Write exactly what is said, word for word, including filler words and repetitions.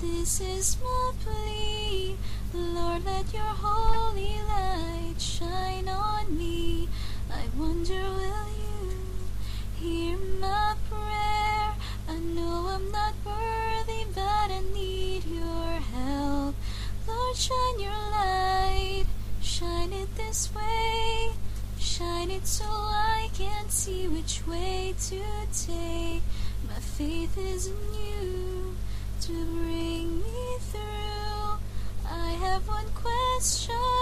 This is my plea, Lord, let your holy light shine on me. I wonder, will you hear my prayer? I know I'm not worthy, but I need your help. Lord, shine your light, shine it this way. Shine it so I can see which way to take. My faith is in you to bring me through. I have one question.